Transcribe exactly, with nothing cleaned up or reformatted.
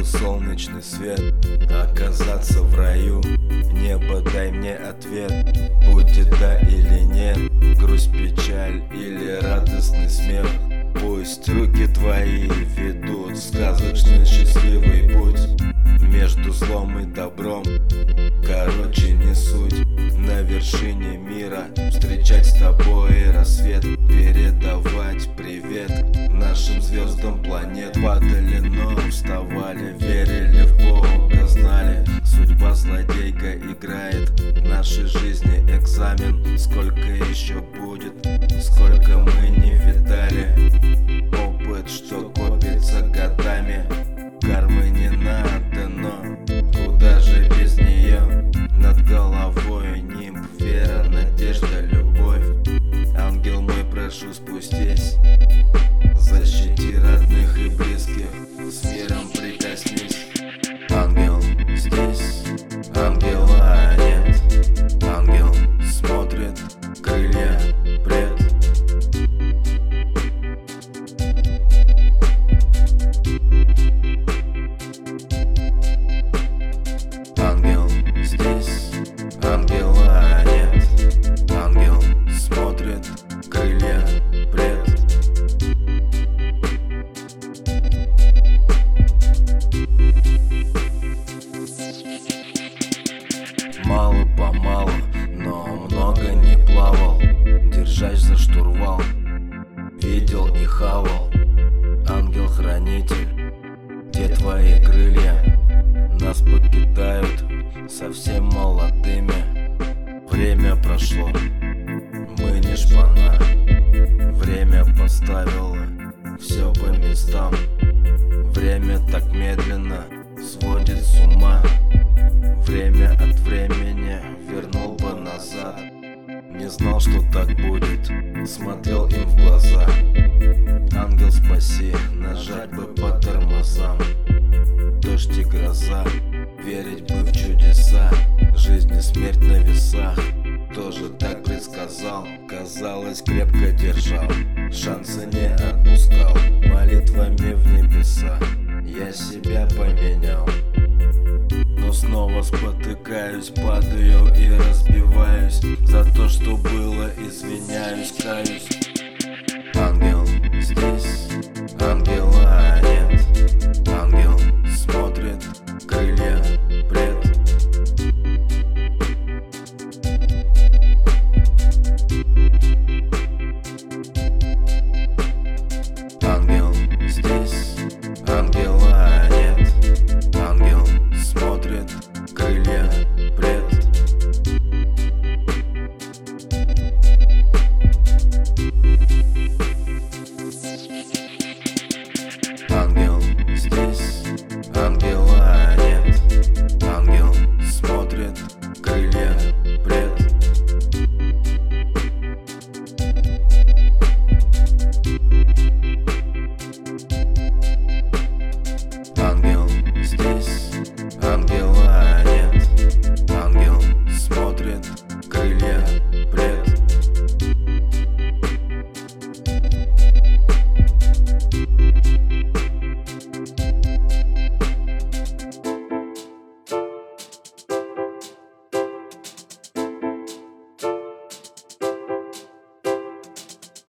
бы солнечный свет, оказаться в раю. Небо, дай мне ответ, будет да или нет, грусть, печаль или радостный смех. Пусть руки твои ведут сказочный счастливый путь между злом и добром. Короче, не суть. На вершине мира встречать с тобой рассвет, передавать привет нашим звездам планет. Падали, но вставали, верили в Бога, знали, судьба злодейка играет в нашей жизни экзамен. Сколько еще будет, сколько мы не видали, опыт, что копится годами. Кармы не надо, но куда же без нее? Над головой нимб, вера, надежда, любовь. Ангел мой, прошу, спустись, защити родных и близких, с миром прикоснись. Ангел здесь, ангела нет, ангел смотрит, крылья пред. Ангел здесь, ангела нет, ангел смотрит, крылья пред. Мало-помалу, но много не плавал, держась за штурвал, видел и хавал. Ангел-хранитель, где твои крылья? Нас покидают совсем молодыми. Время прошло, мы не шпана. Время поставило все по местам. Время так медленно сводит с ума. Время от времени вернул бы назад. Не знал, что так будет, смотрел им в глаза. Ангел, спаси, нажать бы по тормозам. Дождь и гроза, верить бы в чудеса. Жизнь и смерть на весах, тоже так предсказал. Казалось, крепко держал, шансы не отпускал. Молитвами в небеса я себя поменял, но снова спотыкаюсь, падаю и разбиваюсь. За то, что было, извиняюсь.